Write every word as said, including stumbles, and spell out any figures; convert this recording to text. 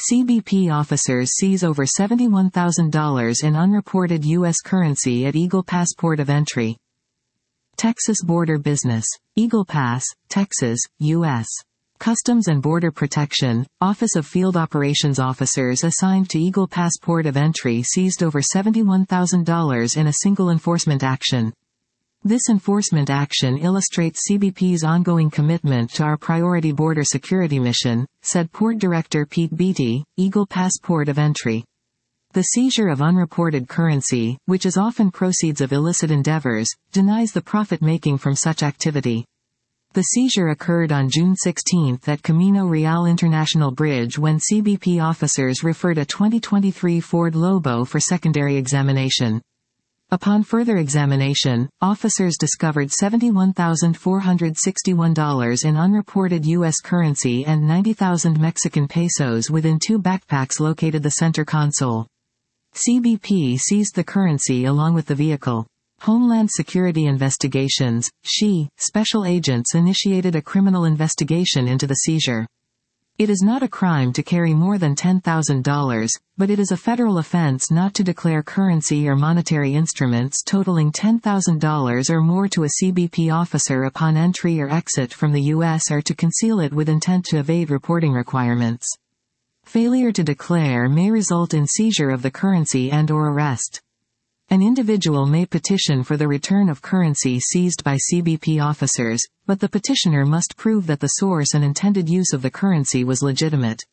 C B P officers seize over seventy-one thousand dollars in unreported U S currency at Eagle Pass port of entry. Texas Border Business. Eagle Pass, Texas, U S Customs and Border Protection, Office of Field Operations officers assigned to Eagle Pass port of entry seized over seventy-one thousand dollars in a single enforcement action. This enforcement action illustrates C B P's ongoing commitment to our priority border security mission, said Port Director Pete Beatty, Eagle Pass port of entry. The seizure of unreported currency, which is often proceeds of illicit endeavors, denies the profit making from such activity. The seizure occurred on June sixteenth at Camino Real International Bridge when C B P officers referred a twenty twenty-three Ford Lobo for secondary examination. Upon further examination, officers discovered seventy-one thousand four hundred sixty-one dollars in unreported U S currency and ninety thousand Mexican pesos within two backpacks located the center console. C B P seized the currency along with the vehicle. Homeland Security Investigations, S H E, special agents initiated a criminal investigation into the seizure. It is not a crime to carry more than ten thousand dollars, but it is a federal offense not to declare currency or monetary instruments totaling ten thousand dollars or more to a C B P officer upon entry or exit from the U S or to conceal it with intent to evade reporting requirements. Failure to declare may result in seizure of the currency and/or arrest. An individual may petition for the return of currency seized by C B P officers, but the petitioner must prove that the source and intended use of the currency was legitimate.